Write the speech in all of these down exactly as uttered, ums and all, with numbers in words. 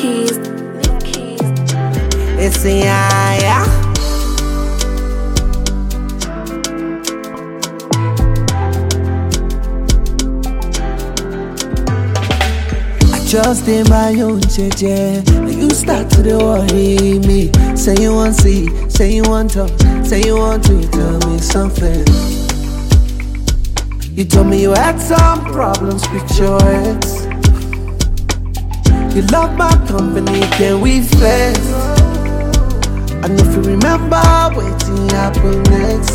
keys, lift keys. It's a yeah, yeah. Just in my own jeje, and you start to worry me. Say you want see, say you want talk, say you want to tell me something. You told me you had some problems with your ex. You love my company, can we flex? I know if you remember waiting happen next.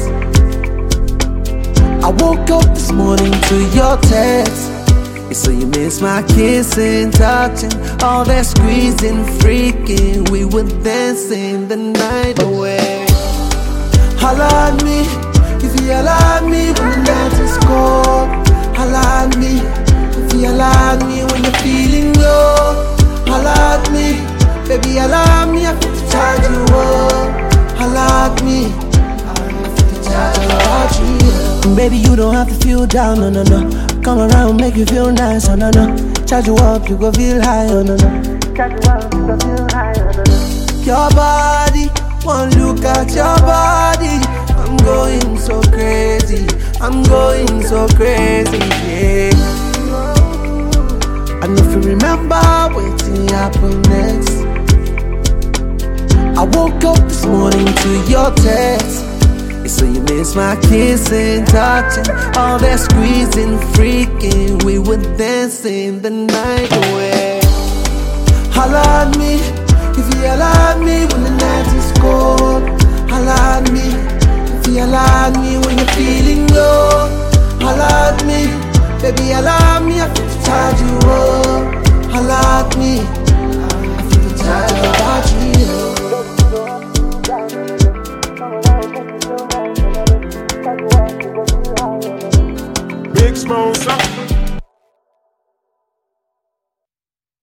I woke up this morning to your text. So you miss my kissing, touching, all that squeezing, freaking. We were dancing the night away. Holla at me, if you holla at me when the night is cold. Holla at me, if you holla at me when you're feeling low. Holla at me, baby holla at me, I feel to charge you up. Holla at me, I feel to charge you up. Baby you don't have to feel down, no no no. Come around, make you feel nice, oh no no. Charge you up, you go feel high, oh no no. Charge you up, you go feel high, oh no no. Your body, one look at your body. I'm going so crazy, I'm going so crazy, yeah. I know if you remember waiting happen next. I woke up this morning to your text. So you miss my kissing, touching, all that squeezing, freaking. We were dancing the night away. Holla at me, if you holla at me when the night is cold. Holla at me, if you holla at me when you're feeling low. Holla at me, baby holla at me, I feel to charge you up. Holla at me, I feel to charge you about you. Big Smosa.